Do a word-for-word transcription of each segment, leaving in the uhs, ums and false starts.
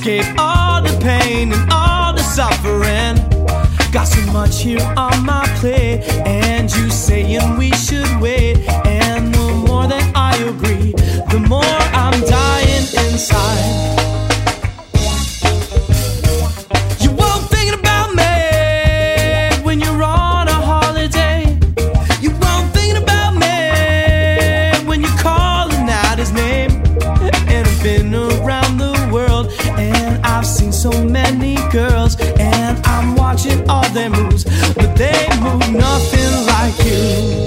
escape all the pain and all the suffering. Got so much here on my plate, and you saying we should wait. And the more that I agree, the more I'm dying inside. You won't thinking about me when you're on a holiday. You won't thinking about me when you're calling out his name. And I've been around the world, and I've seen so many girls, and I'm watching all their moves, but they move nothing like you.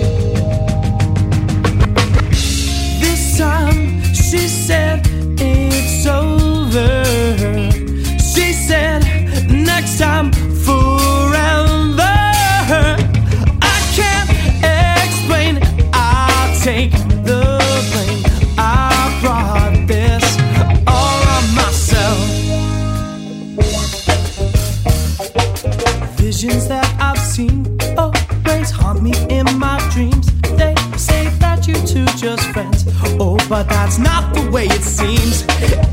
This time she said it's over. She said next time forever. I can't explain, I'll take the blame. I brought this all on myself. Visions that I've seen always haunt me in my dreams. They say that you two just friends. Oh, but that's not the way it seems.